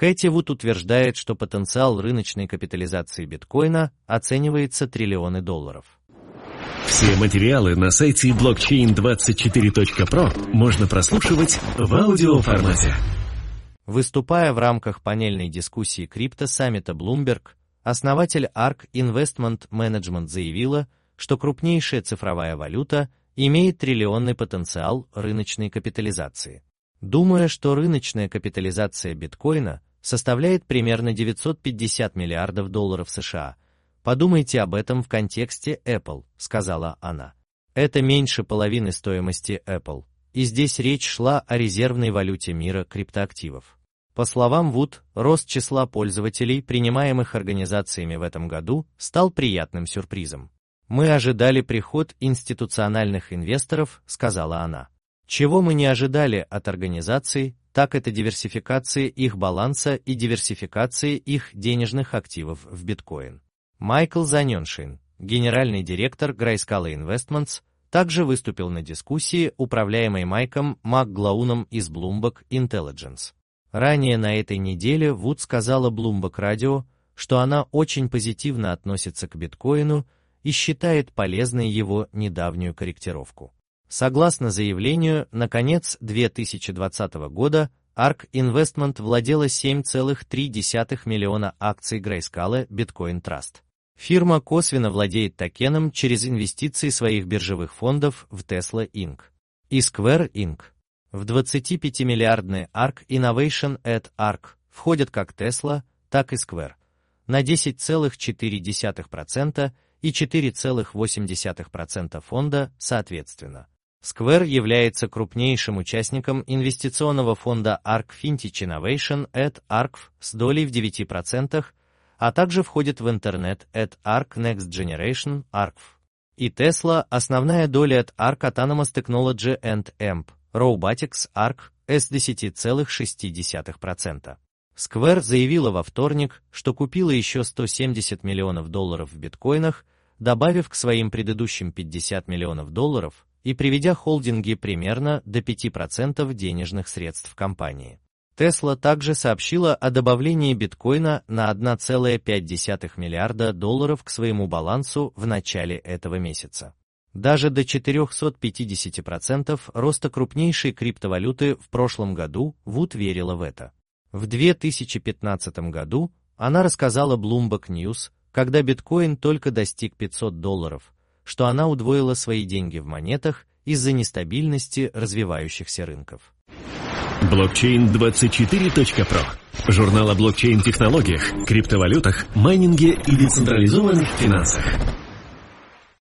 Кэти Вуд утверждает, что потенциал рыночной капитализации биткоина оценивается $триллионы. Все материалы на сайте blockchain24.pro можно прослушивать в аудиоформате. Выступая в рамках панельной дискуссии криптосаммита Bloomberg, основатель ARK Investment Management заявила, что крупнейшая цифровая валюта имеет триллионный потенциал рыночной капитализации. Думая, что рыночная капитализация биткоина составляет примерно $950 миллиардов США, подумайте об этом в контексте Apple, сказала она. Это меньше половины стоимости Apple, и здесь речь шла о резервной валюте мира криптоактивов. По словам Вуд, рост числа пользователей, принимаемых организациями в этом году, стал приятным сюрпризом. «Мы ожидали приход институциональных инвесторов», — сказала она. «Чего мы не ожидали от организаций, так это диверсификации их баланса и диверсификации их денежных активов в биткоин». Майкл Заненшин, генеральный директор Grayscale Investments, также выступил на дискуссии, управляемой Майком Макглауном из Bloomberg Intelligence. Ранее на этой неделе Вуд сказала Bloomberg Radio, что она очень позитивно относится к биткоину и считает полезной его недавнюю корректировку. Согласно заявлению, на конец 2020 года ARK Investment владела 7,3 миллиона акций Grayscale Bitcoin Trust. Фирма косвенно владеет токеном через инвестиции своих биржевых фондов в Tesla Inc. и Square Inc. В 25-миллиардный ARK Innovation at ARK входят как Tesla, так и Square на 10,4% и 4,8% фонда, соответственно. Square является крупнейшим участником инвестиционного фонда ARK Vintage Innovation at ARK с долей в 9%, а также входит в Internet at ARK Next Generation ARK. И Tesla, основная доля от ARK Autonomous Technology and EMP, Robotics ARK с 10,6%. Square заявила во вторник, что купила еще $170 миллионов в биткоинах, добавив к своим предыдущим $50 миллионов и приведя холдинги примерно до 5% денежных средств компании. Tesla также сообщила о добавлении биткоина на $1,5 миллиарда к своему балансу в начале этого месяца. Даже до 450% роста крупнейшей криптовалюты в прошлом году Вуд верила в это. В 2015 году она рассказала Bloomberg News, когда биткоин только достиг $500, что она удвоила свои деньги в монетах из-за нестабильности развивающихся рынков. Blockchain24.pro. Журнал о блокчейн-технологиях, криптовалютах, майнинге и децентрализованных финансах.